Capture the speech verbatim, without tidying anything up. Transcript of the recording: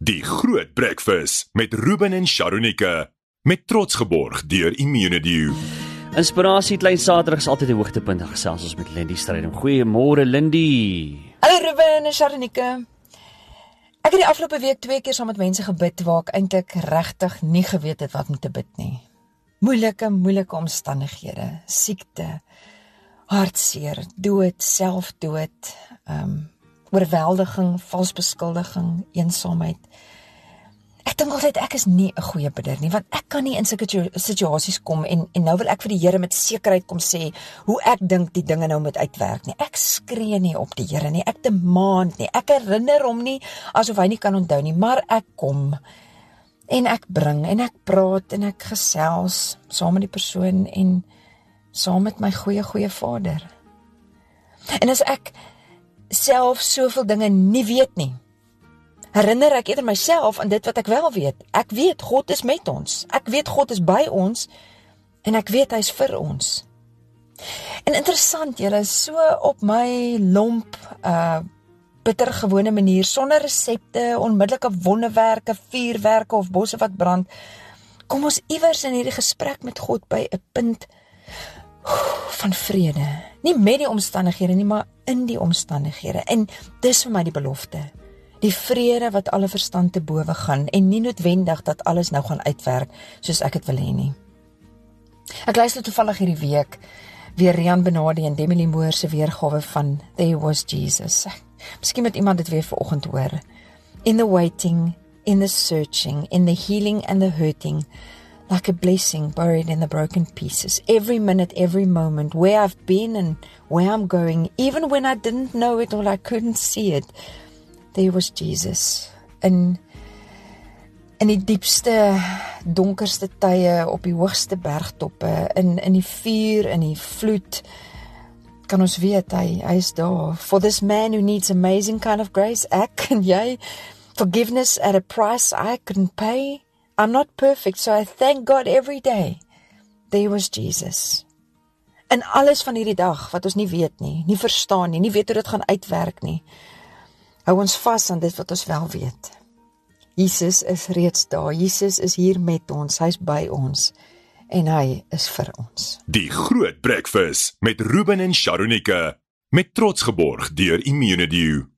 Die Groot Breakfast met Ruben en Sharonika. Met trots geborg deur Immunedio. Inspirasie klein Saterdag is altyd die hoogtepunt. Gesels ons met Lindy Strydom. Goeiemôre Lindy. Hallo Ruben en Sharonika. Ek het die afgelope week twee keer saam met mense gebid waar ek eintlik regtig nie geweet het wat om te bid nie. Moeilike, moeilike omstandighede, siekte, hartseer, dood, selfdood, um, oorweldiging, valsbeskuldiging, eensaamheid. Ek dink altyd ek is nie 'n goeie bidder nie, want ek kan nie in sulke situasies kom en en nou wil ek vir die Here met sekerheid kom sê hoe ek dink die dinge nou moet uitwerk nie. Ek skree nie op die Here nie, ek demand nie, ek herinner hom nie asof hy nie kan onthou nie, maar ek kom en ek bring en ek praat en ek gesels saam met die persoon en saam met my goeie goeie Vader. En as ek self soveel dinge nie weet nie, herinner ek eerder myself aan dit wat ek wel weet. Ek weet God is met ons. Ek weet God is by ons en ek weet hy is vir ons. En interessant, julle is so op my lomp, uh, bittergewone manier, sonder resepte, onmiddellike wonderwerke, vuurwerke of bosse wat brand, kom ons iewers in hierdie gesprek met God by 'n punt van vrede. Nie met die omstandighede nie, maar in die omstandighede. En dis vir my die belofte. Die vrede wat alle verstand te bowe gaan en nie noodwendig dat alles nou gaan uitwerk soos ek het wil hê nie. Ek luister toevallig hierdie week weer Rian Benadi en Demi Moore se weergawe van There Was Jesus. Miskien moet iemand dit weer vanoggend hoor. In the waiting, in the searching, in the healing and the hurting, like a blessing buried in the broken pieces. Every minute, every moment, where I've been and where I'm going, even when I didn't know it or I couldn't see it, there was Jesus. In, in die diepste, donkerste tye, op die hoogste bergtoppe, in, in die vuur, in die vloed, kan ons weet, hy, hy is daar. For this man who needs amazing kind of grace, ek en jy, forgiveness at a price I couldn't pay. I'm not perfect, so I thank God every day. There was Jesus. En alles van hierdie dag, wat ons nie weet nie, nie verstaan nie, nie weet hoe dit gaan uitwerk nie, hou ons vas aan dit wat ons wel weet. Jesus is reeds daar, Jesus is hier met ons, hy is by ons, en hy is vir ons. Die Groot Breakfast met Ruben en Sharonika. Met trots geborg deur Immunedio.